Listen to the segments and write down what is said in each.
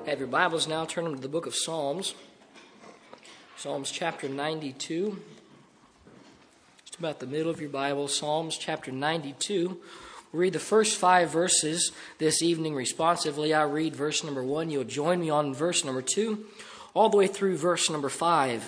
Have your Bibles now, turn them to the book of Psalms. Psalms chapter 92. Just about the middle of your Bible, Psalms chapter 92. We'll read the first 5 verses this evening responsively. I'll read verse number 1. You'll join me on verse number 2, all the way through verse number 5.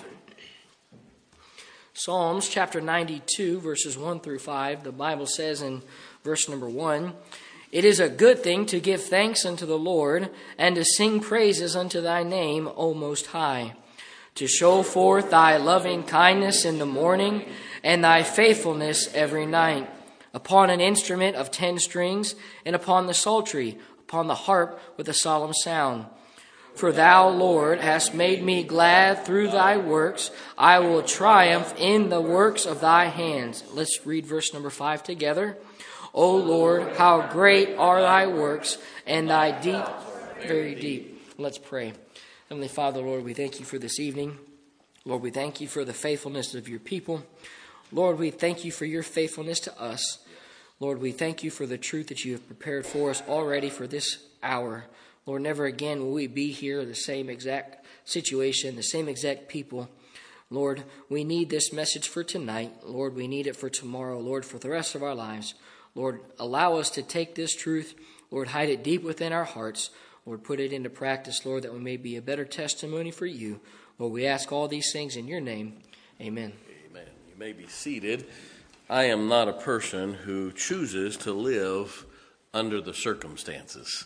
Psalms chapter 92, verses 1 through 5. The Bible says in verse number 1, "It is a good thing to give thanks unto the Lord, and to sing praises unto thy name, O Most High, to show forth thy loving kindness in the morning, and thy faithfulness every night, upon an instrument of 10 strings, and upon the psaltery, upon the harp with a solemn sound. For thou, Lord, hast made me glad through thy works. I will triumph in the works of thy hands." Let's read verse number 5 together. "O Lord, how great are thy works, and thy deep, very deep." Let's pray. Heavenly Father, Lord, we thank you for this evening. Lord, we thank you for the faithfulness of your people. Lord, we thank you for your faithfulness to us. Lord, we thank you for the truth that you have prepared for us already for this hour. Lord, never again will we be here in the same exact situation, the same exact people. Lord, we need this message for tonight. Lord, we need it for tomorrow. Lord, for the rest of our lives. Lord, allow us to take this truth. Lord, hide it deep within our hearts. Lord, put it into practice, Lord, that we may be a better testimony for you. Lord, we ask all these things in your name. Amen. Amen. You may be seated. I am not a person who chooses to live under the circumstances.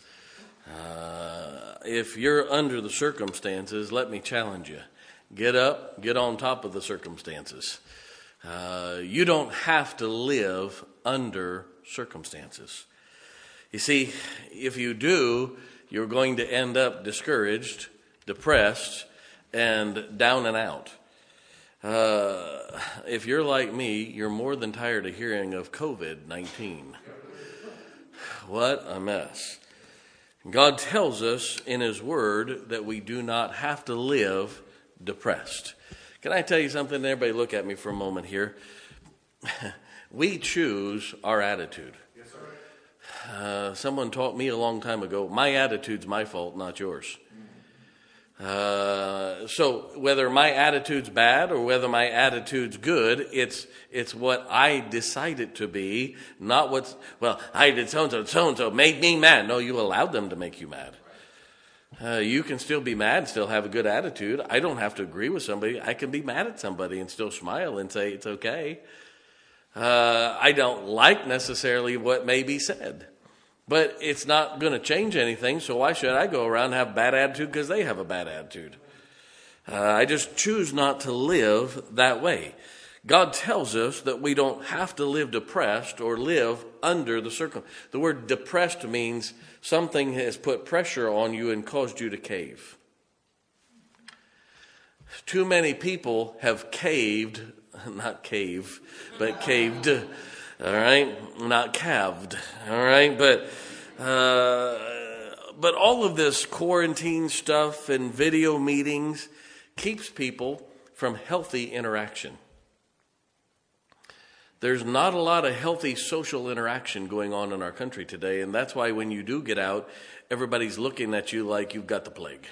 If you're under the circumstances, let me challenge you. Get up, get on top of the circumstances. You don't have to live under circumstances. You see, if you do, you're going to end up discouraged, depressed, and down and out. If you're like me, you're more than tired of hearing of COVID-19. What a mess. God tells us in his word that we do not have to live depressed. Can I tell you something? Everybody look at me for a moment here. We choose our attitude. Yes, sir. Someone taught me a long time ago, my attitude's my fault, not yours. So whether my attitude's bad or whether my attitude's good, it's what I decide it to be, not what's, well, I did so-and-so made me mad. No, you allowed them to make you mad. You can still be mad and still have a good attitude. I don't have to agree with somebody. I can be mad at somebody and still smile and say it's okay. I don't like necessarily what may be said. But it's not going to change anything, so why should I go around and have a bad attitude because they have a bad attitude? I just choose not to live that way. God tells us that we don't have to live depressed or live under the circumstances. The word depressed means something has put pressure on you and caused you to cave. Too many people have caved, not cave, but caved. All right, not calved. All right, but all of this quarantine stuff and video meetings keeps people from healthy interaction. There's not a lot of healthy social interaction going on in our country today, and that's why when you do get out, everybody's looking at you like you've got the plague.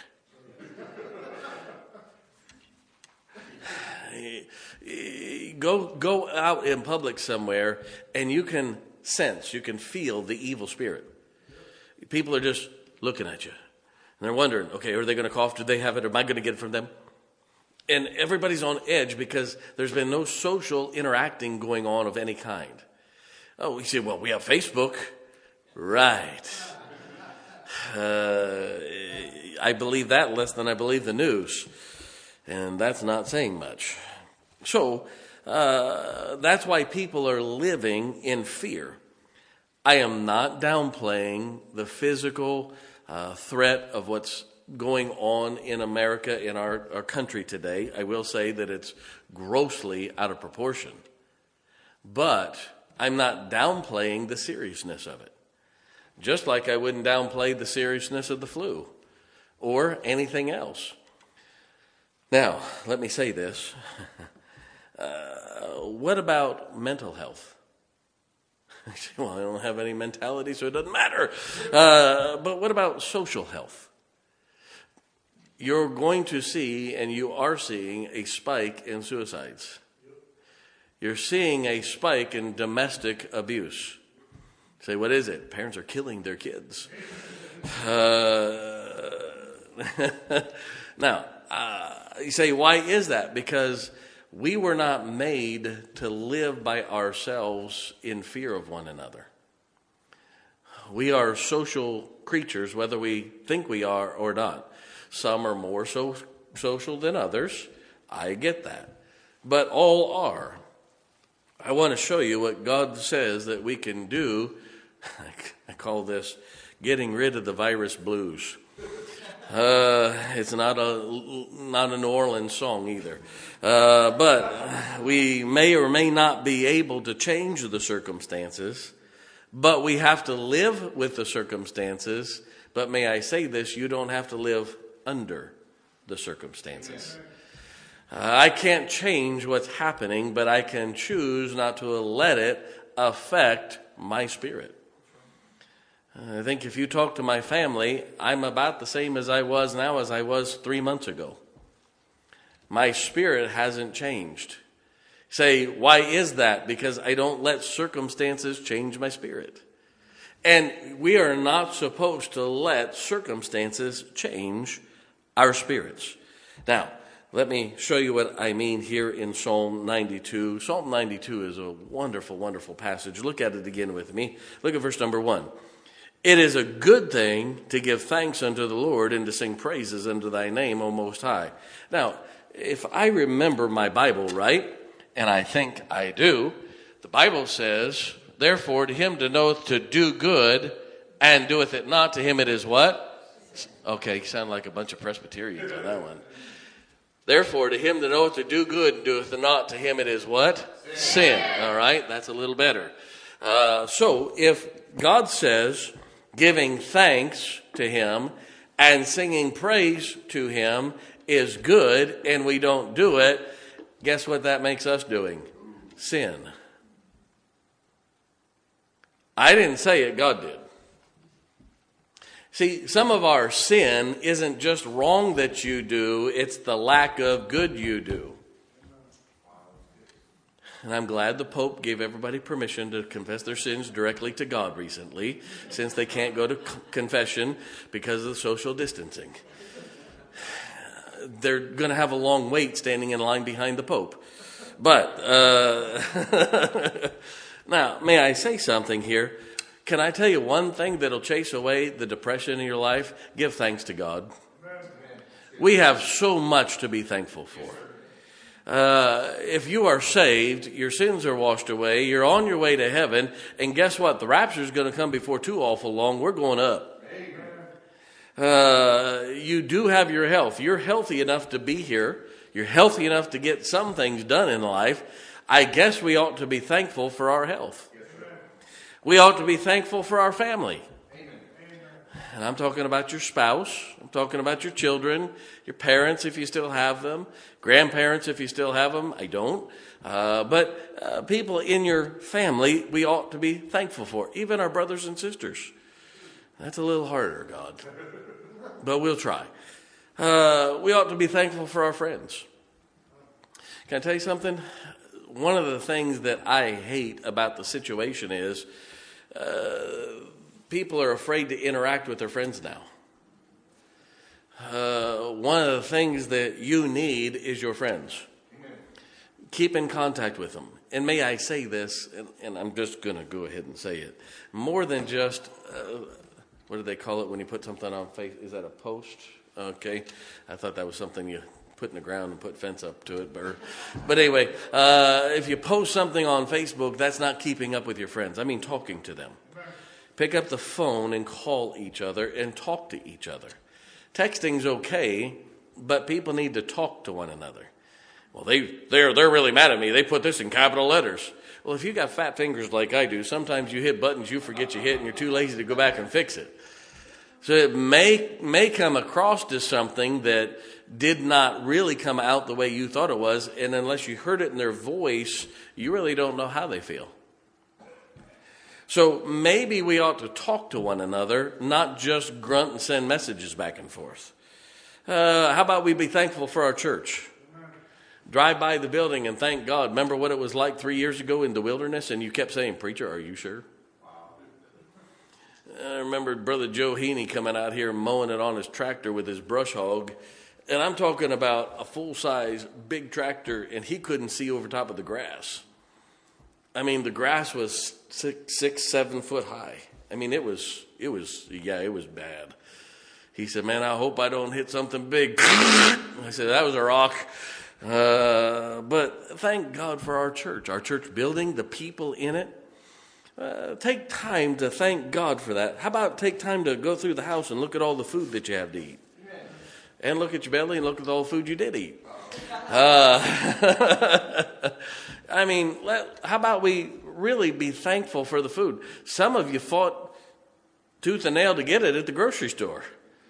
Go out in public somewhere and you can sense, you can feel the evil spirit. People are just looking at you. And they're wondering, okay, are they going to cough? Do they have it? Or am I going to get it from them? And everybody's on edge because there's been no social interacting going on of any kind. Oh, we say, well, we have Facebook. Right. I believe that less than I believe the news. And that's not saying much. So that's why people are living in fear. I am not downplaying the physical threat of what's going on in America, in our country today. I will say that it's grossly out of proportion. But I'm not downplaying the seriousness of it. Just like I wouldn't downplay the seriousness of the flu or anything else. Now, let me say this. What about mental health? Well, I don't have any mentality, so it doesn't matter. But what about social health? you're going to see, and you are seeing, a spike in suicides. You're seeing a spike in domestic abuse. You say, what is it? Parents are killing their kids. Now, you say, why is that? Because we were not made to live by ourselves in fear of one another. We are social creatures, whether we think we are or not. Some are more social than others. I get that. But all are. I want to show you what God says that we can do. I call this getting rid of the virus blues. It's not a New Orleans song either. But we may or may not be able to change the circumstances, but we have to live with the circumstances. But may I say this, you don't have to live under the circumstances. I can't change what's happening, but I can choose not to let it affect my spirit. I think if you talk to my family, I'm about the same as I was now as I was 3 months ago. My spirit hasn't changed. Say, why is that? Because I don't let circumstances change my spirit. And we are not supposed to let circumstances change our spirits. Now, let me show you what I mean here in Psalm 92. Psalm 92 is a wonderful, wonderful passage. Look at it again with me. Look at verse number 1. It is a good thing to give thanks unto the Lord and to sing praises unto thy name, O Most High. Now, if I remember my Bible right, and I think I do, the Bible says, therefore to him that knoweth to do good and doeth it not, to him it is what? Okay, you sound like a bunch of Presbyterians on that one. Therefore, to him that knoweth to do good and doeth it not, to him it is what? Sin. All right, that's a little better. So if God says giving thanks to him and singing praise to him is good and we don't do it, guess what that makes us doing? Sin. I didn't say it, God did. See, some of our sin isn't just wrong that you do, it's the lack of good you do. And I'm glad the Pope gave everybody permission to confess their sins directly to God recently, since they can't go to confession because of the social distancing. They're going to have a long wait standing in line behind the Pope. But, now, may I say something here? Can I tell you one thing that'll chase away the depression in your life? Give thanks to God. We have so much to be thankful for. If you are saved, your sins are washed away, you're on your way to heaven, and guess what? The rapture is going to come before too awful long. We're going up. You do have your health. You're healthy enough to be here. You're healthy enough to get some things done in life. I guess we ought to be thankful for our health. We ought to be thankful for our family. And I'm talking about your spouse. I'm talking about your children, your parents if you still have them, grandparents if you still have them. I don't. But people in your family we ought to be thankful for, even our brothers and sisters. That's a little harder, God. But we'll try. We ought to be thankful for our friends. Can I tell you something? One of the things that I hate about the situation is people are afraid to interact with their friends now. One of the things that you need is your friends. Amen. Keep in contact with them. And may I say this, and I'm just going to go ahead and say it, more than just, what do they call it when you put something on Facebook? Is that a post? Okay. I thought that was something you put in the ground and put fence up to it. But anyway, if you post something on Facebook, that's not keeping up with your friends. I mean talking to them. Pick up the phone and call each other and talk to each other. Texting's okay, but people need to talk to one another. Well, they're really mad at me. They put this in capital letters. Well, if you got fat fingers like I do, sometimes you hit buttons you forget you hit and you're too lazy to go back and fix it. So it may come across as something that did not really come out the way you thought it was, and unless you heard it in their voice, you really don't know how they feel. So maybe we ought to talk to one another, not just grunt and send messages back and forth. How about we be thankful for our church? Drive by the building and thank God. Remember what it was like 3 years ago in the wilderness, and you kept saying, "Preacher, are you sure?" I remember Brother Joe Heaney coming out here mowing it on his tractor with his brush hog. And I'm talking about a full-size big tractor, and he couldn't see over top of the grass. I mean, the grass was 6-7 foot high. I mean, it was bad. He said, "Man, I hope I don't hit something big." I said, "That was a rock." But thank God for our church building, the people in it. Take time to thank God for that. How about take time to go through the house and look at all the food that you have to eat? And look at your belly and look at all the food you did eat. I mean, how about we really be thankful for the food? Some of you fought tooth and nail to get it at the grocery store.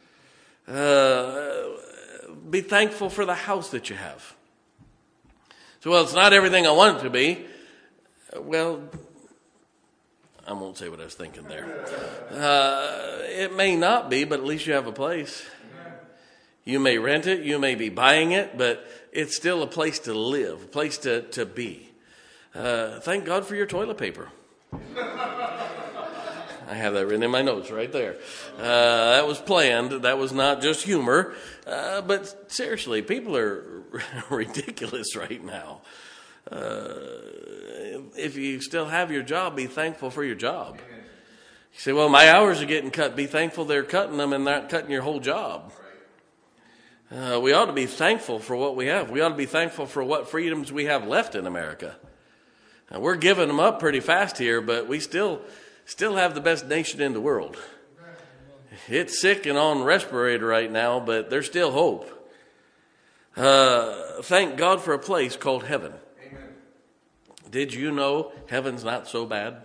Be thankful for the house that you have. So, well, it's not everything I want it to be. Well, I won't say what I was thinking there. It may not be, but at least you have a place. You may rent it, you may be buying it, but it's still a place to live, a place to be. Thank God for your toilet paper. I have that written in my notes right there. That was planned. That was not just humor. But seriously, people are ridiculous right now. If you still have your job, be thankful for your job. You say, "Well, my hours are getting cut." Be thankful they're cutting them and not cutting your whole job. We ought to be thankful for what we have. We ought to be thankful for what freedoms we have left in America. Now, we're giving them up pretty fast here, but we still have the best nation in the world. It's sick and on respirator right now, but there's still hope. Thank God for a place called heaven. Amen. Did you know heaven's not so bad?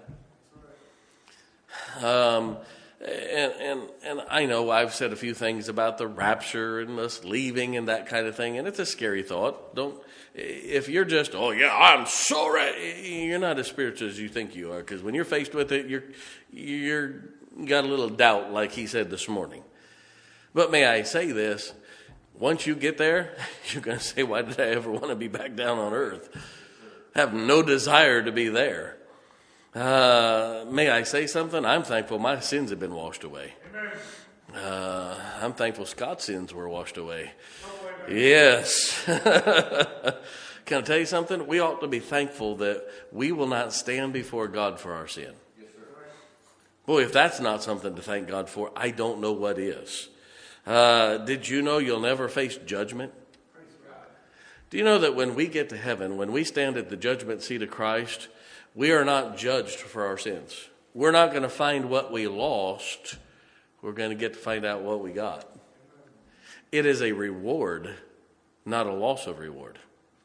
And I know I've said a few things about the rapture and us leaving and that kind of thing, and it's a scary thought. If you're just, "Oh yeah, I'm so ready," you're not as spiritual as you think you are, because when you're faced with it, you got a little doubt, like he said this morning. But may I say this? Once you get there, you're going to say, "Why did I ever want to be back down on earth?" Have no desire to be there. May I say something? I'm thankful my sins have been washed away. I'm thankful Scott's sins were washed away. Yes. Can I tell you something? We ought to be thankful that we will not stand before God for our sin. Boy, if that's not something to thank God for, I don't know what is. Did you know you'll never face judgment? Do you know that when we get to heaven, when we stand at the judgment seat of Christ, we are not judged for our sins. We're not going to find what we lost. We're going to get to find out what we got. It is a reward, not a loss of reward.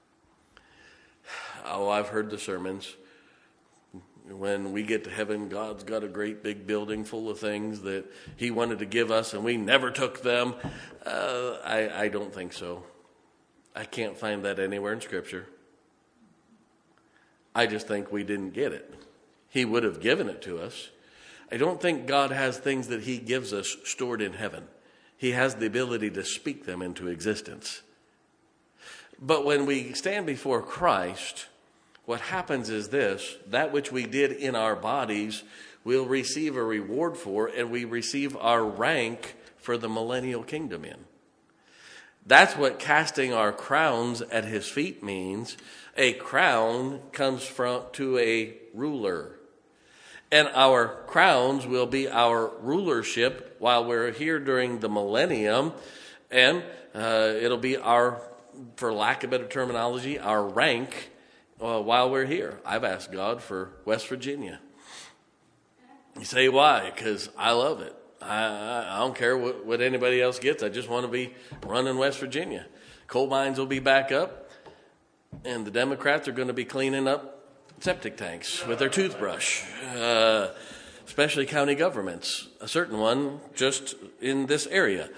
Oh, I've heard the sermons. When we get to heaven, God's got a great big building full of things that he wanted to give us and we never took them. I don't think so. I can't find that anywhere in Scripture. I just think we didn't get it. He would have given it to us. I don't think God has things that he gives us stored in heaven. He has the ability to speak them into existence. But when we stand before Christ, what happens is this: that which we did in our bodies, we'll receive a reward for, and we receive our rank for the millennial kingdom in. That's what casting our crowns at his feet means. A crown comes to a ruler. And our crowns will be our rulership while we're here during the millennium. And it'll be our, for lack of better terminology, our rank while we're here. I've asked God for West Virginia. You say, why? Because I love it. I don't care what anybody else gets. I just want to be running West Virginia. Coal mines will be back up. And the Democrats are going to be cleaning up septic tanks with their toothbrush, especially county governments. A certain one just in this area.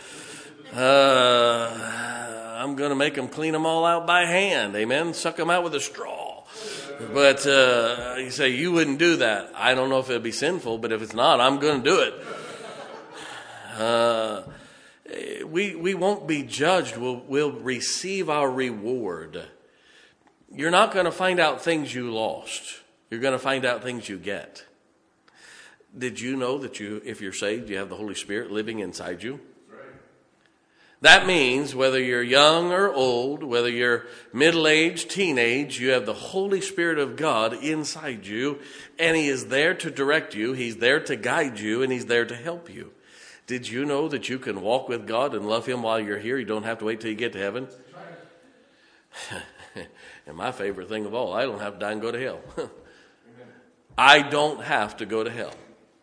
I'm going to make them clean them all out by hand. Amen. Suck them out with a straw. But you say, you wouldn't do that. I don't know if it'd be sinful, but if it's not, I'm going to do it. we won't be judged. We'll receive our reward. You're not going to find out things you lost. You're going to find out things you get. Did you know that if you're saved, you have the Holy Spirit living inside you? That means whether you're young or old, whether you're middle-aged, teenage, you have the Holy Spirit of God inside you, and He is there to direct you, He's there to guide you, and He's there to help you. Did you know that you can walk with God and love Him while you're here? You don't have to wait till you get to heaven. And my favorite thing of all, I don't have to die and go to hell. I don't have to go to hell.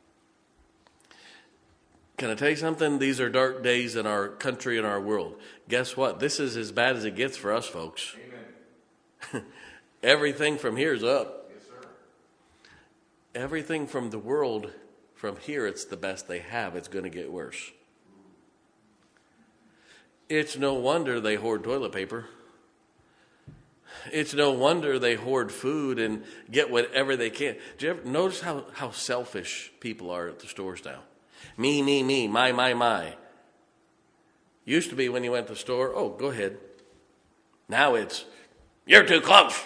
Can I tell you something? These are dark days in our country and our world. Guess what? This is as bad as it gets for us, folks. Amen. Everything from here is up. Yes, sir. Everything from the world, from here, it's the best they have. It's going to get worse. It's no wonder they hoard toilet paper. It's no wonder they hoard food and get whatever they can. Do you ever notice how selfish people are at the stores now? Me, my. Used to be when you went to the store, oh, go ahead. Now it's, you're too close.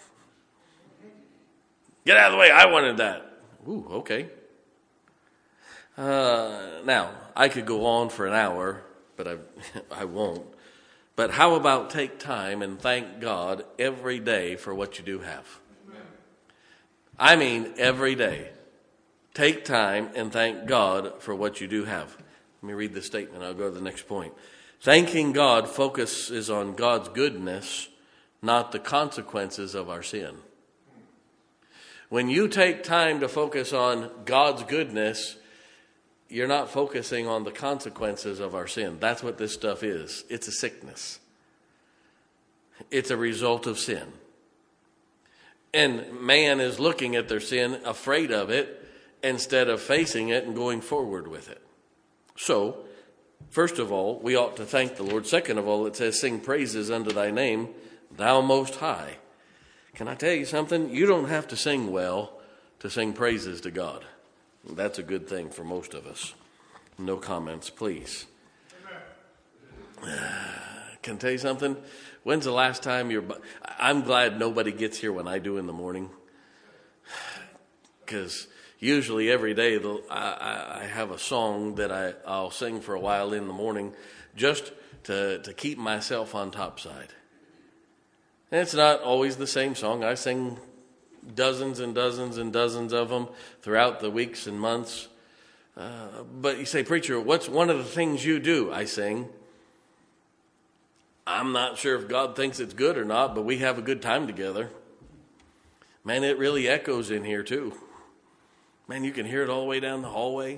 Get out of the way, I wanted that. Ooh, okay. Now, I could go on for an hour, but I won't. But how about take time and thank God every day for what you do have? I mean, every day. Take time and thank God for what you do have. Let me read this statement. I'll go to the next point. Thanking God focuses on God's goodness, not the consequences of our sin. When you take time to focus on God's goodness, you're not focusing on the consequences of our sin. That's what this stuff is. It's a sickness. It's a result of sin. And man is looking at their sin, afraid of it, instead of facing it and going forward with it. So, first of all, we ought to thank the Lord. Second of all, it says, sing praises unto thy name, thou most high. Can I tell you something? You don't have to sing well to sing praises to God. That's a good thing for most of us. No comments, please. Can I tell you something? When's the last time I'm glad nobody gets here when I do in the morning. Because usually every day I have a song that I'll sing for a while in the morning just to keep myself on top side. And it's not always the same song. I sing dozens and dozens and dozens of them throughout the weeks and months. But you say, preacher, what's one of the things you do? I sing. I'm not sure if God thinks it's good or not, but we have a good time together. Man, it really echoes in here too. Man, you can hear it all the way down the hallway.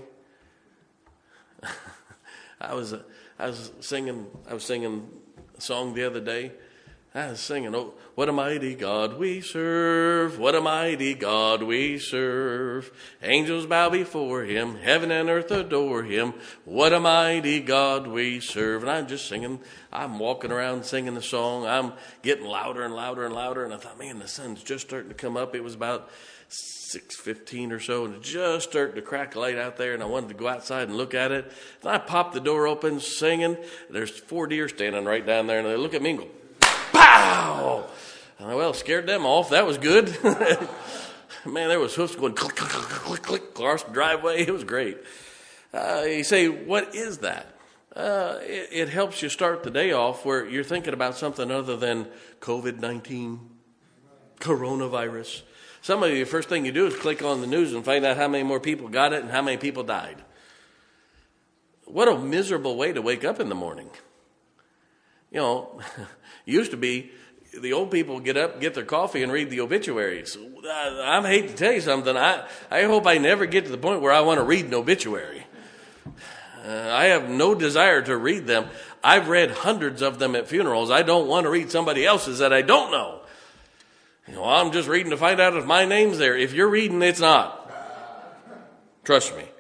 I was singing a song the other day. I was singing, oh, what a mighty God we serve. What a mighty God we serve. Angels bow before him. Heaven and earth adore him. What a mighty God we serve. And I'm just singing. I'm walking around singing the song. I'm getting louder and louder and louder. And I thought, man, the sun's just starting to come up. It was about 6:15 or so, and it just started to crack light out there, and I wanted to go outside and look at it. And I popped the door open, singing. There's 4 deer standing right down there, and they look at me and go, pow! And I, scared them off. That was good. Man, there was hoofs going click, click, click, click, click across the driveway. It was great. You say, what is that? It helps you start the day off where you're thinking about something other than COVID-19, coronavirus. Some of you, first thing you do is click on the news and find out how many more people got it and how many people died. What a miserable way to wake up in the morning. You know, used to be the old people get up, get their coffee, and read the obituaries. I hate to tell you something. I hope I never get to the point where I want to read an obituary. I have no desire to read them. I've read hundreds of them at funerals. I don't want to read somebody else's that I don't know. You know, I'm just reading to find out if my name's there. If you're reading, it's not. Trust me.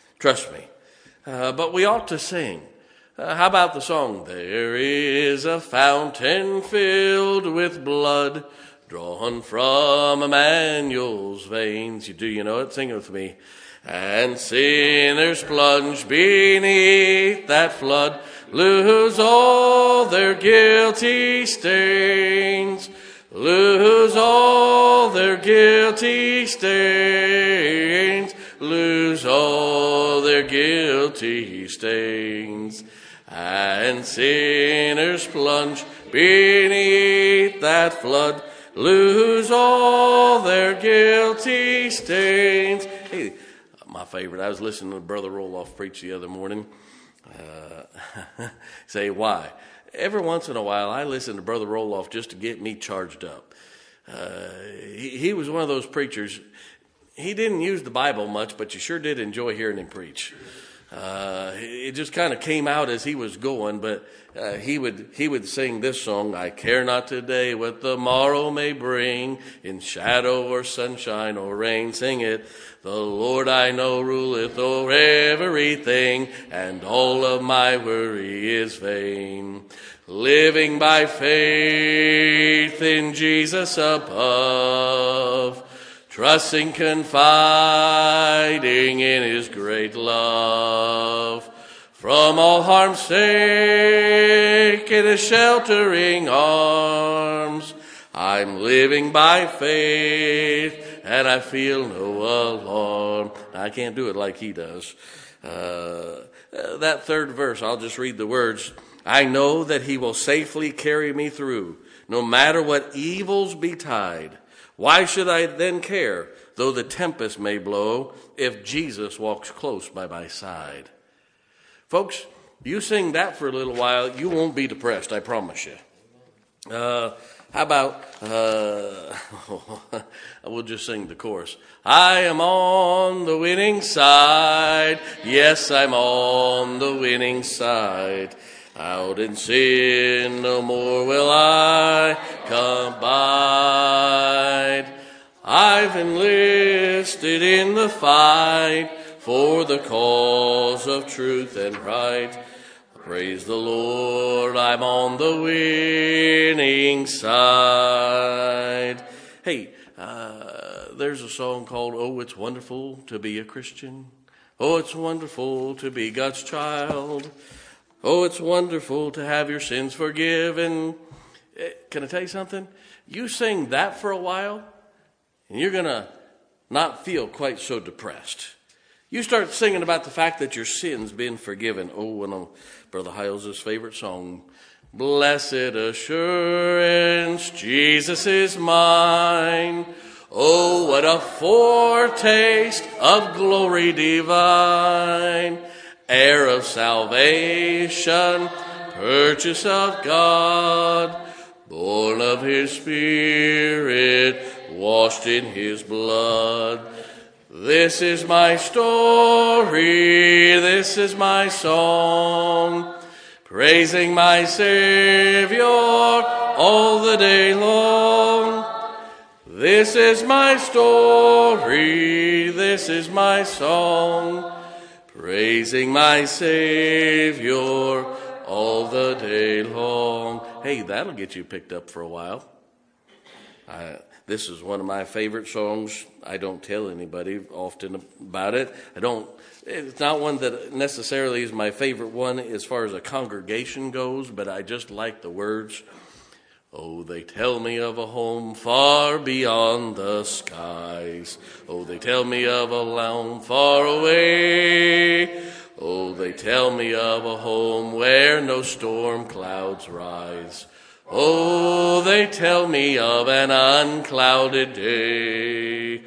But we ought to sing. How about the song? There is a fountain filled with blood drawn from Emmanuel's veins. You know it? Sing it with me. and sinners plunge beneath that flood, lose all their guilty stains, lose all their guilty stains, lose all their guilty stains, and sinners plunge beneath that flood, lose all their guilty stains. Hey, my favorite, I was listening to Brother Roloff preach the other morning. Say, why? Every once in a while, I listen to Brother Roloff just to get me charged up. He was one of those preachers. He didn't use the Bible much, but you sure did enjoy hearing him preach. It just kind of came out as he was going, but he would sing this song, I care not today what the morrow may bring, in shadow or sunshine or rain. Sing it. The Lord I know ruleth o'er everything, and all of my worry is vain. Living by faith in Jesus above, trusting, confiding in his great love. From all harm's sake in his sheltering arms, I'm living by faith and I feel no alarm. I can't do it like he does. That third verse, I'll just read the words. I know that he will safely carry me through, no matter what evils betide. Why should I then care, though the tempest may blow, if Jesus walks close by my side? Folks, you sing that for a little while, you won't be depressed, I promise you. How about, we'll just sing the chorus. I am on the winning side. Yes, I'm on the winning side. Out in sin no more will I abide. I've enlisted in the fight for the cause of truth and right. Praise the Lord, I'm on the winning side. Hey, there's a song called, Oh, It's Wonderful to Be a Christian. Oh, it's wonderful to be God's child. Oh, it's wonderful to have your sins forgiven. Can I tell you something? You sing that for a while, and you're going to not feel quite so depressed. You start singing about the fact that your sin's been forgiven. Oh, one of Brother Hiles' favorite song. Blessed assurance, Jesus is mine. Oh, what a foretaste of glory divine. Heir of salvation, purchase of God, born of his Spirit, washed in his blood. This is my story, this is my song, praising my Savior all the day long. This is my story, this is my song, praising my Savior all the day long. Hey, that'll get you picked up for a while. This is one of my favorite songs. I don't tell anybody often about it. It's not one that necessarily is my favorite one as far as a congregation goes, but I just like the words. Oh, they tell me of a home far beyond the skies. Oh, they tell me of a land far away. Oh, they tell me of a home where no storm clouds rise. Oh, they tell me of an unclouded day.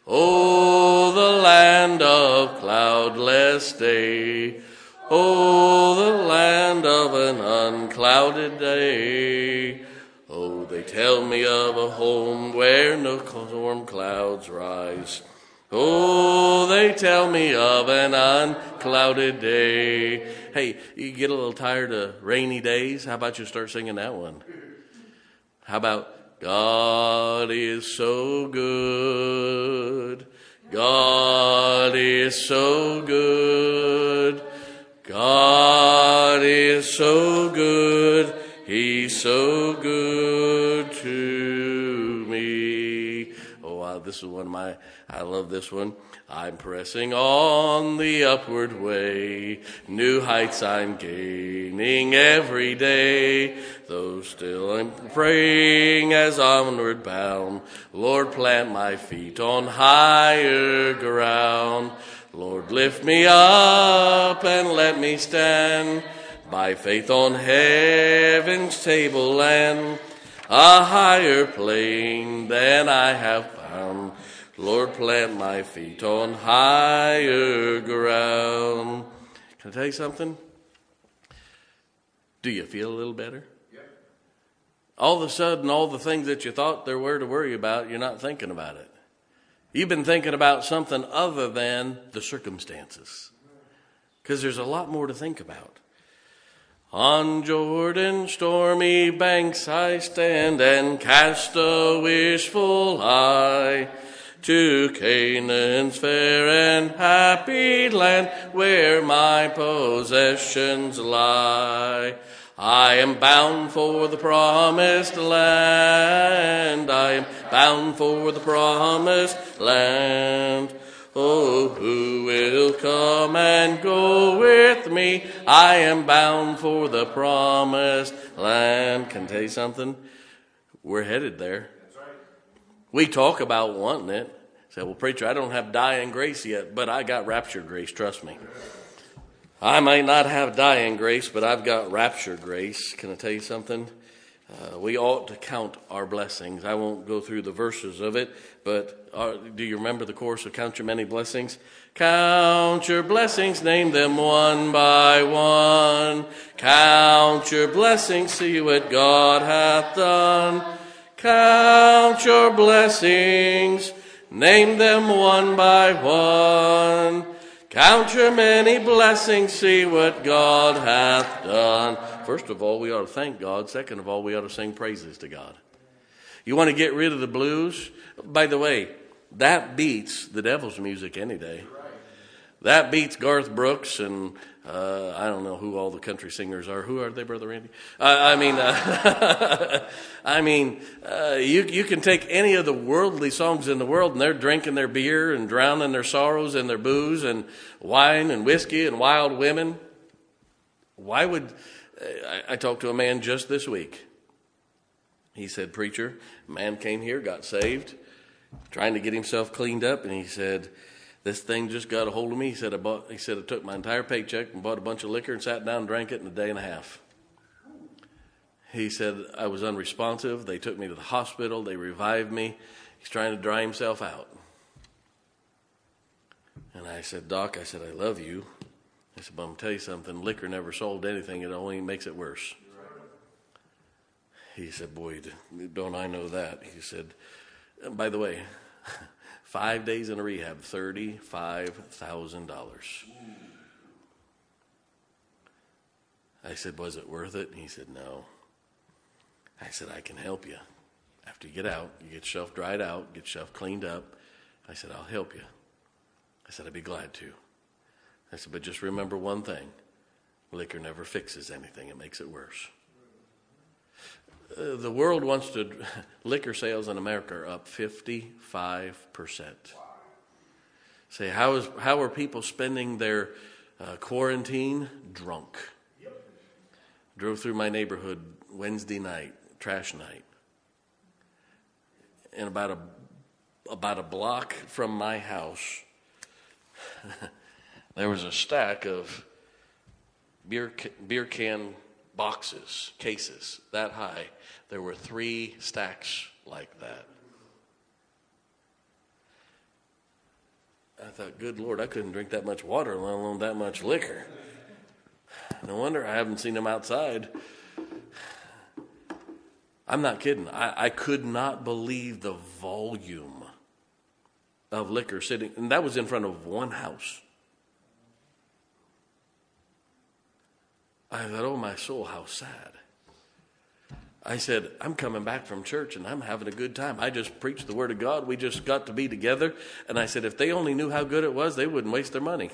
Oh, the land of cloudless day. Oh, the land of an unclouded day. Oh, they tell me of a home where no storm clouds rise. Oh, they tell me of an unclouded day. Hey, you get a little tired of rainy days? How about you start singing that one? How about God is so good. God is so good. God is so good. He's so good to me. Oh, This is I love this one. I'm pressing on the upward way. New heights I'm gaining every day. Though still I'm praying as onward bound. Lord, plant my feet on higher ground. Lord, lift me up and let me stand by faith on heaven's tableland, a higher plane than I have found. Lord, plant my feet on higher ground. Can I tell you something? Do you feel a little better? Yeah. All of a sudden, all the things that you thought there were to worry about, you're not thinking about it. You've been thinking about something other than the circumstances. Because there's a lot more to think about. On Jordan's stormy banks I stand and cast a wishful eye to Canaan's fair and happy land where my possessions lie. I am bound for the promised land. I am bound for the promised land. Oh, who will come and go with me? I am bound for the promised land. Can I tell you something? We're headed there. We talk about wanting it. Say, well, preacher, I don't have dying grace yet, but I got rapture grace, trust me. I might not have dying grace, but I've got rapture grace. Can I tell you something? We ought to count our blessings. I won't go through the verses of it, but do you remember the chorus of Count Your Many Blessings? Count your blessings, name them one by one. Count your blessings, see what God hath done. Count your blessings, name them one by one. Count your many blessings, see what God hath done. First of all, we ought to thank God. Second of all, we ought to sing praises to God. You want to get rid of the blues? By the way, that beats the devil's music any day. That beats Garth Brooks and I don't know who all the country singers are. Who are they, Brother Randy? You can take any of the worldly songs in the world, and they're drinking their beer and drowning their sorrows in their booze and wine and whiskey and wild women. Why would I talked to a man just this week? He said, preacher, a man came here, got saved, trying to get himself cleaned up, and he said, this thing just got a hold of me. He said, I took my entire paycheck and bought a bunch of liquor and sat down and drank it in a day and a half. He said, I was unresponsive. They took me to the hospital. They revived me. He's trying to dry himself out. And I said, Doc, I love you. I said, but I'm going to tell you something. Liquor never solved anything. It only makes it worse. He said, boy, don't I know that. He said, by the way, 5 days in a rehab, $35,000. I said, was it worth it? And he said, no. I said, I can help you. After you get out, you get yourself dried out, get yourself cleaned up. I said, I'll help you. I said, I'd be glad to. I said, but just remember one thing. Liquor never fixes anything. It makes it worse. The world wants to, liquor sales in America are up 55%. Say, how are people spending their quarantine? Drunk. Drove through my neighborhood Wednesday night, trash night. And about a block from my house, there was a stack of beer can boxes, cases, that high. There were 3 stacks like that. I thought, good Lord, I couldn't drink that much water, let alone that much liquor. No wonder I haven't seen them outside. I'm not kidding. I could not believe the volume of liquor sitting, and that was in front of one house. I thought, oh my soul, how sad. I said, I'm coming back from church and I'm having a good time. I just preached the word of God. We just got to be together. And I said, if they only knew how good it was, they wouldn't waste their money.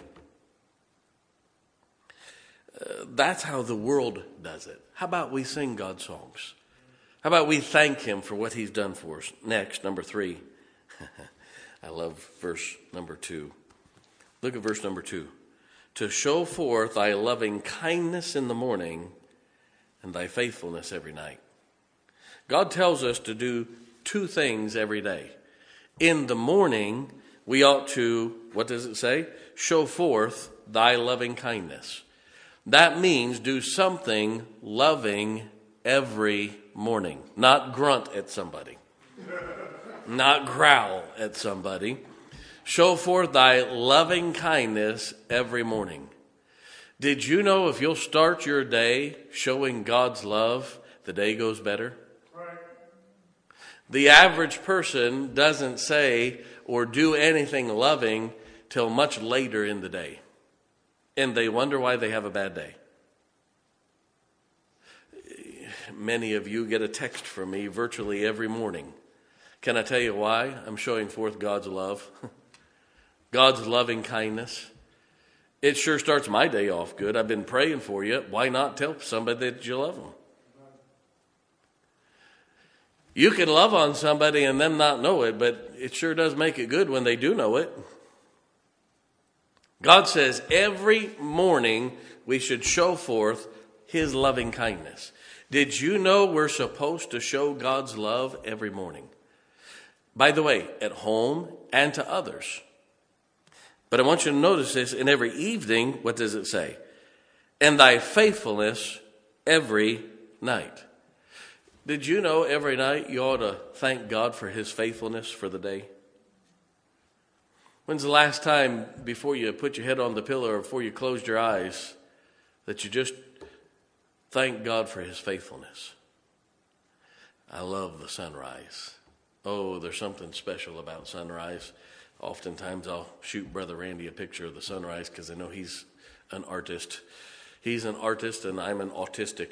That's how the world does it. How about we sing God's songs? How about we thank him for what he's done for us? Next, number 3. I love verse number 2. Look at verse number 2. To show forth thy loving kindness in the morning and thy faithfulness every night. God tells us to do two things every day. In the morning, we ought to, what does it say? Show forth thy loving kindness. That means do something loving every morning. Not grunt at somebody. Not growl at somebody. Show forth thy loving kindness every morning. Did you know if you'll start your day showing God's love, the day goes better? Right. The average person doesn't say or do anything loving till much later in the day. And they wonder why they have a bad day. Many of you get a text from me virtually every morning. Can I tell you why? I'm showing forth God's love. God's loving kindness. It sure starts my day off good. I've been praying for you. Why not tell somebody that you love them? You can love on somebody and them not know it, but it sure does make it good when they do know it. God says every morning we should show forth his loving kindness. Did you know we're supposed to show God's love every morning? By the way, at home and to others. But I want you to notice this, in every evening, what does it say? And thy faithfulness every night. Did you know every night you ought to thank God for his faithfulness for the day? When's the last time before you put your head on the pillow or before you closed your eyes that you just thank God for his faithfulness? I love the sunrise. Oh, there's something special about sunrise. Oftentimes I'll shoot Brother Randy a picture of the sunrise because I know he's an artist. He's an artist and I'm an autistic.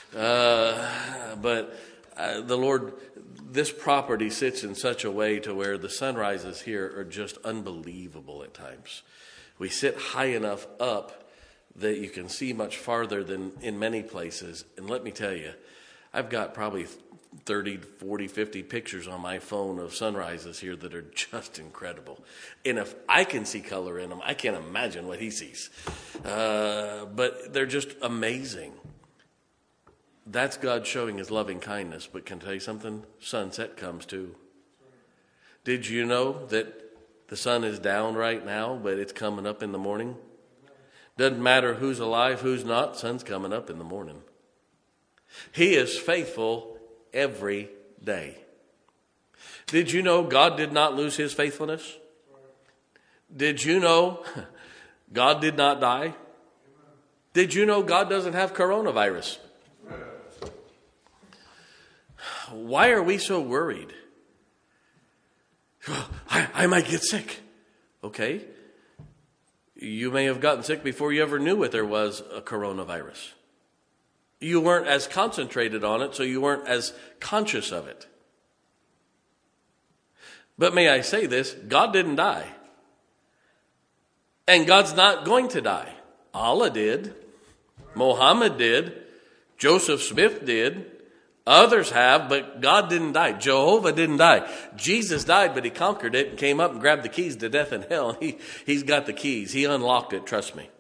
But the Lord, this property sits in such a way to where the sunrises here are just unbelievable at times. We sit high enough up that you can see much farther than in many places. And let me tell you, I've got probably 30, 40, 50 pictures on my phone of sunrises here that are just incredible. And if I can see color in them, I can't imagine what he sees. But they're just amazing. That's God showing his loving kindness. But can I tell you something? Sunset comes too. Did you know that the sun is down right now, but it's coming up in the morning? Doesn't matter who's alive, who's not, sun's coming up in the morning. He is faithful every day. Did you know God did not lose his faithfulness? Did you know God did not die? Did you know God doesn't have coronavirus? Why are we so worried? I might get sick. Okay. You may have gotten sick before you ever knew what there was a coronavirus. You weren't as concentrated on it, so you weren't as conscious of it. But may I say this, God didn't die. And God's not going to die. Allah did. Muhammad did. Joseph Smith did. Others have, but God didn't die. Jehovah didn't die. Jesus died, but he conquered it and came up and grabbed the keys to death and hell. He's got the keys. He unlocked it, trust me.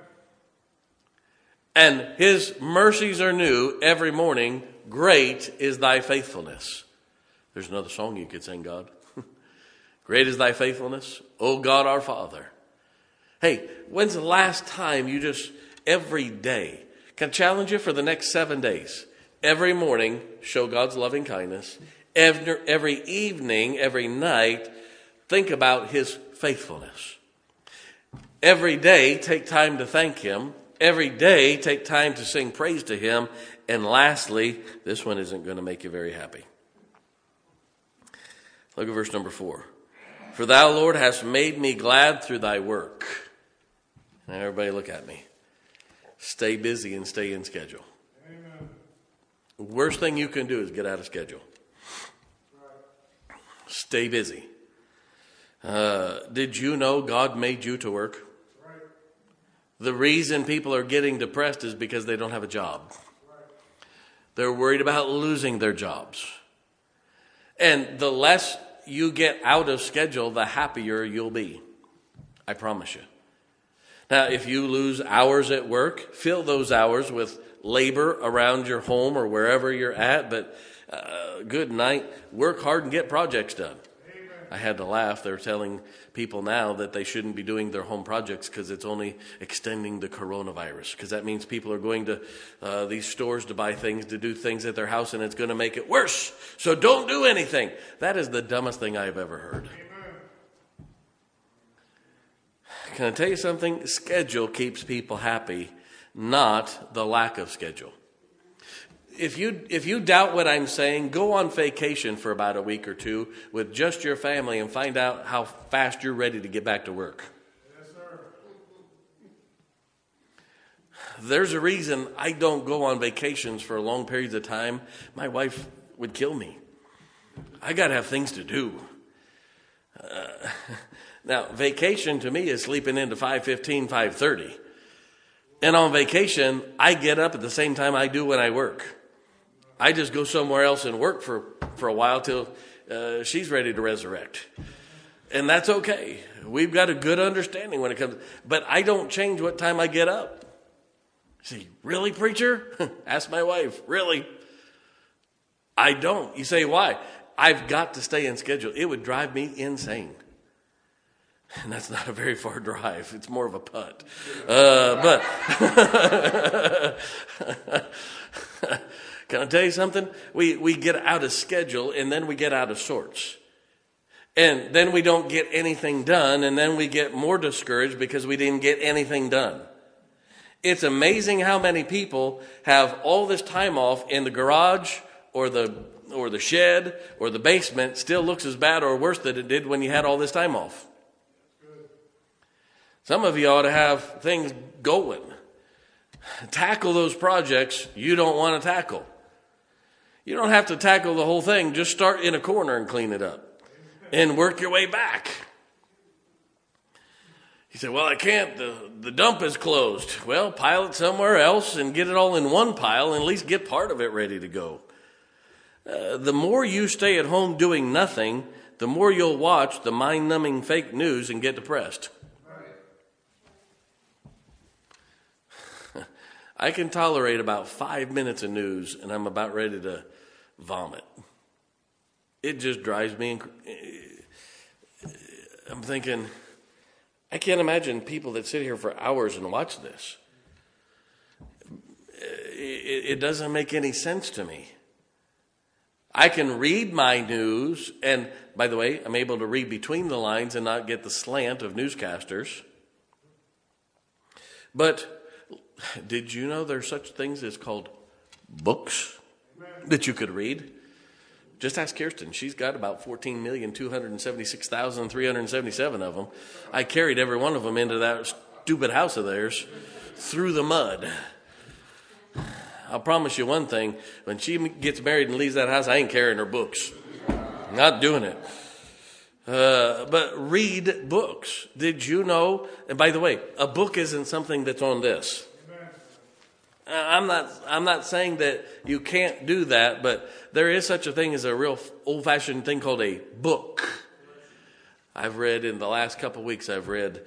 And his mercies are new every morning. Great is thy faithfulness. There's another song you could sing, God. Great is thy faithfulness, O God our Father. Hey, when's the last time you just, every day, can I challenge you for the next 7 days? Every morning, show God's loving kindness. Every evening, every night, think about his faithfulness. Every day, take time to thank him. Every day, take time to sing praise to him. And lastly, this one isn't going to make you very happy. Look at verse number 4. For thou, Lord, hast made me glad through thy work. Now, everybody look at me. Stay busy and stay in schedule. Amen. The worst thing you can do is get out of schedule. Right. Stay busy. Did you know God made you to work? Right. The reason people are getting depressed is because they don't have a job. Right. They're worried about losing their jobs. And the less you get out of schedule, the happier you'll be. I promise you. Now, if you lose hours at work, fill those hours with labor around your home or wherever you're at. But good night. Work hard and get projects done. I had to laugh. They're telling people now that they shouldn't be doing their home projects because it's only extending the coronavirus. Because that means people are going to these stores to buy things, to do things at their house, and it's going to make it worse. So don't do anything. That is the dumbest thing I've ever heard. Can I tell you something? Schedule keeps people happy, not the lack of schedule. If you doubt what I'm saying, go on vacation for about a week or two with just your family and find out how fast you're ready to get back to work. Yes, sir. There's a reason I don't go on vacations for long periods of time. My wife would kill me. I got to have things to do. Now, vacation to me is sleeping into 5:15, 5:30. And on vacation, I get up at the same time I do when I work. I just go somewhere else and work for a while till she's ready to resurrect. And that's okay. We've got a good understanding when it comes. But I don't change what time I get up. See, really, preacher? Ask my wife. Really? I don't. You say, why? I've got to stay in schedule. It would drive me insane. And that's not a very far drive. It's more of a putt. But can I tell you something? We get out of schedule and then we get out of sorts. And then we don't get anything done, and then we get more discouraged because we didn't get anything done. It's amazing how many people have all this time off in the garage or the shed or the basement still looks as bad or worse than it did when you had all this time off. Some of you ought to have things going. Tackle those projects you don't want to tackle. You don't have to tackle the whole thing. Just start in a corner and clean it up and work your way back. You say, well, I can't. The dump is closed. Well, pile it somewhere else and get it all in one pile and at least get part of it ready to go. The more you stay at home doing nothing, the more you'll watch the mind-numbing fake news and get depressed. I can tolerate about 5 minutes of news and I'm about ready to vomit. It just drives me. I'm thinking, I can't imagine people that sit here for hours and watch this. It doesn't make any sense to me. I can read my news, and by the way, I'm able to read between the lines and not get the slant of newscasters. But did you know there's such things as called books that you could read? Just ask Kirsten. She's got about 14,276,377 of them. I carried every one of them into that stupid house of theirs through the mud. I'll promise you one thing. When she gets married and leaves that house, I ain't carrying her books. Not doing it. But read books. Did you know? And by the way, a book isn't something that's on this. I'm not saying that you can't do that, but there is such a thing as a real old-fashioned thing called a book. I've read in the last couple of weeks, I've read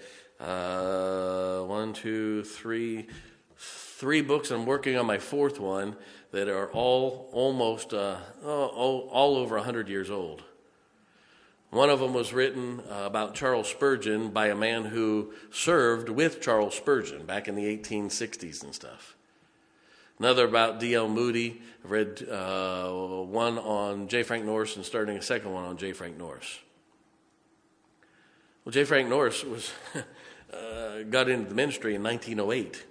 three books. I'm working on my fourth one that are all almost all over 100 years old. One of them was written about Charles Spurgeon by a man who served with Charles Spurgeon back in the 1860s and stuff. Another about D.L. Moody. I've read one on J. Frank Norris and starting a second one on J. Frank Norris. Well, J. Frank Norris was got into the ministry in 1908.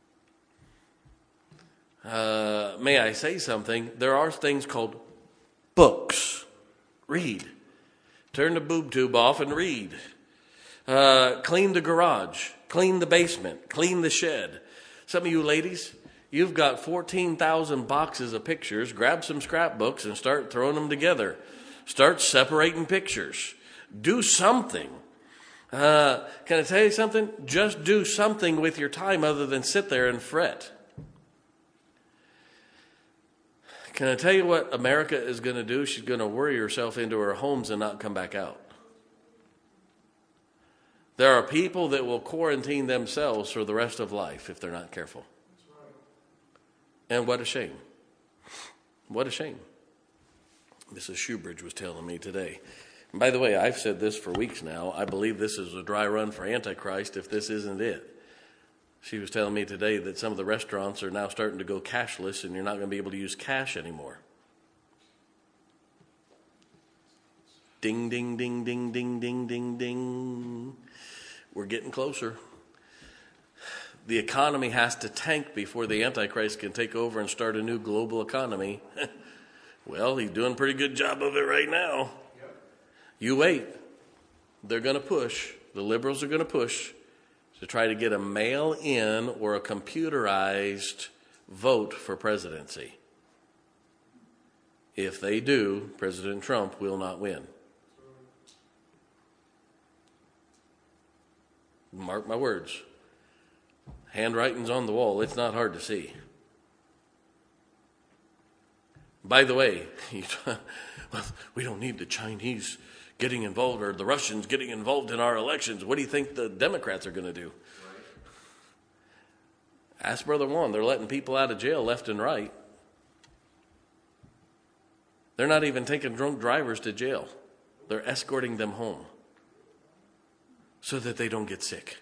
May I say something? There are things called books. Read. Turn the boob tube off and read. Clean the garage. Clean the basement. Clean the shed. Some of you ladies, you've got 14,000 boxes of pictures. Grab some scrapbooks and start throwing them together. Start separating pictures. Do something. Can I tell you something? Just do something with your time other than sit there and fret. Can I tell you what America is going to do? She's going to worry herself into her homes and not come back out. There are people that will quarantine themselves for the rest of life if they're not careful. And what a shame. What a shame. Mrs. Shoebridge was telling me today. And by the way, I've said this for weeks now. I believe this is a dry run for Antichrist if this isn't it. She was telling me today that some of the restaurants are now starting to go cashless and you're not going to be able to use cash anymore. Ding, ding, ding, ding, ding, ding, ding, ding. We're getting closer. The economy has to tank before the Antichrist can take over and start a new global economy. Well, he's doing a pretty good job of it right now. Yep. You wait. They're going to push. The liberals are going to push to try to get a mail-in or a computerized vote for presidency. If they do, President Trump will not win. Mark my words. Handwriting's on the wall. It's not hard to see. By the way, we don't need the Chinese getting involved or the Russians getting involved in our elections. What do you think the Democrats are going to do? Right. Ask Brother Juan. They're letting people out of jail left and right. They're not even taking drunk drivers to jail. They're escorting them home so that they don't get sick.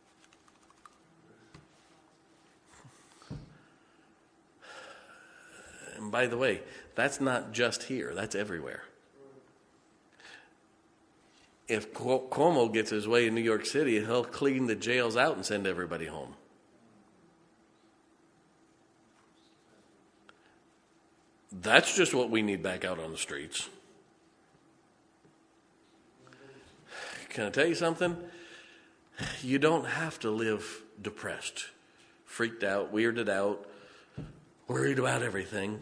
And by the way, that's not just here. That's everywhere. If Cuomo gets his way in New York City, he'll clean the jails out and send everybody home. That's just what we need back out on the streets. Can I tell you something? You don't have to live depressed, freaked out, weirded out, worried about everything.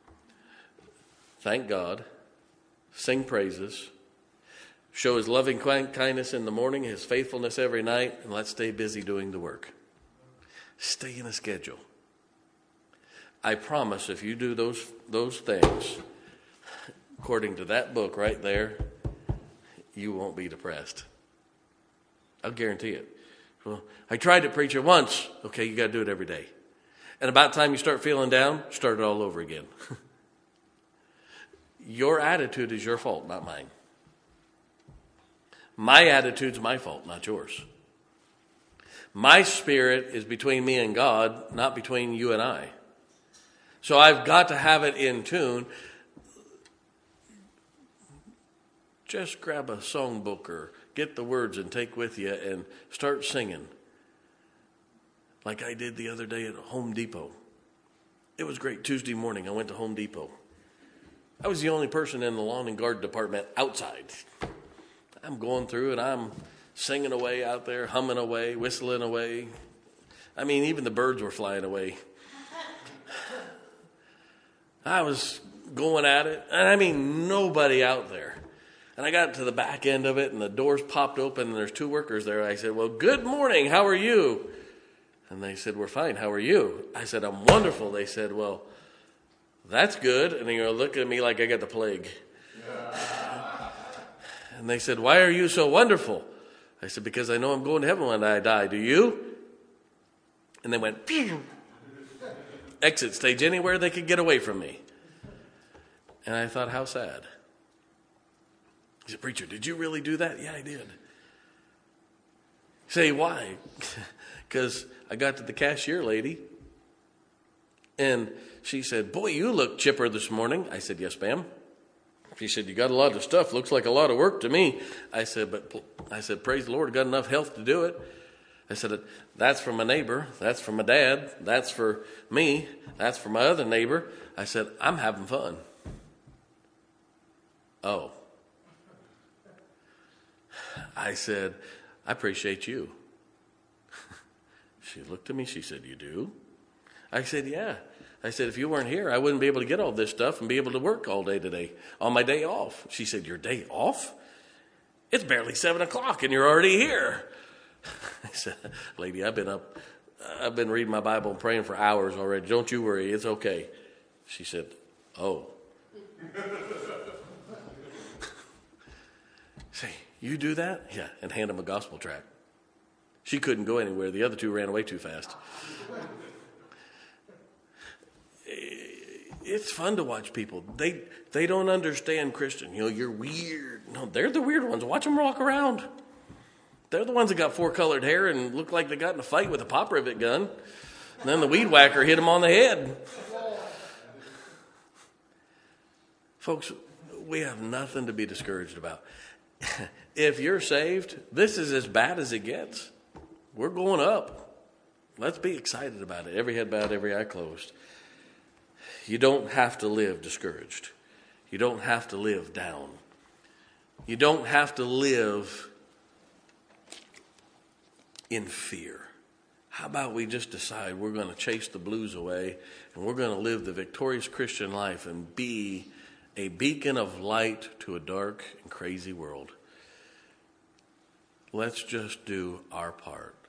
Thank God. Sing praises. Show his loving kindness in the morning, his faithfulness every night, and let's stay busy doing the work. Stay in a schedule. I promise if you do those things, according to that book right there, you won't be depressed. I'll guarantee it. Well, I tried it, preacher, once. Okay, you got to do it every day. And about time you start feeling down, start it all over again. Your attitude is your fault, not mine. My attitude's my fault, not yours. My spirit is between me and God, not between you and I. So I've got to have it in tune. Just grab a songbook or get the words and take with you and start singing. Like I did the other day at Home Depot. It was great. Tuesday morning, I went to Home Depot. I was the only person in the lawn and garden department outside. I'm going through and I'm singing away out there, humming away, whistling away. I mean, even the birds were flying away. I was going at it, and I mean, nobody out there. And I got to the back end of it, and the doors popped open, and there's two workers there. I said, well, good morning, how are you? And they said, we're fine, how are you? I said, I'm wonderful. They said, well, that's good. And they're looking at me like I got the plague. And they said, why are you so wonderful? I said, because I know I'm going to heaven when I die. Do you? And they went, pew. Exit stage anywhere they could get away from me. And I thought, how sad. He said, preacher, did you really do that? Yeah, I did. Say, why? Because I got to the cashier lady, and she said, boy, you look chipper this morning. I said, yes, ma'am. She said, you got a lot of stuff. Looks like a lot of work to me. I said, praise the Lord, I got enough health to do it. I said, that's for my neighbor. That's for my dad. That's for me. That's for my other neighbor. I said, I'm having fun. Oh. I said, I appreciate you. She looked at me. She said, you do? I said, yeah. I said, if you weren't here, I wouldn't be able to get all this stuff and be able to work all day today on my day off. She said, your day off? It's barely 7 o'clock and you're already here. I said, lady, I've been reading my Bible and praying for hours already. Don't you worry, it's okay. She said, Oh. Say, you do that? Yeah, and hand him a gospel tract. She couldn't go anywhere. The other two ran away too fast. It's fun to watch people. They don't understand Christian. You're weird. No, they're the weird ones. Watch them walk around. They're the ones that got four-colored hair and look like they got in a fight with a pop rivet gun. And then the weed whacker hit them on the head. Folks, we have nothing to be discouraged about. If you're saved, this is as bad as it gets. We're going up. Let's be excited about it. Every head bowed, every eye closed. You don't have to live discouraged. You don't have to live down. You don't have to live in fear. How about we just decide we're going to chase the blues away and we're going to live the victorious Christian life and be a beacon of light to a dark and crazy world. Let's just do our part.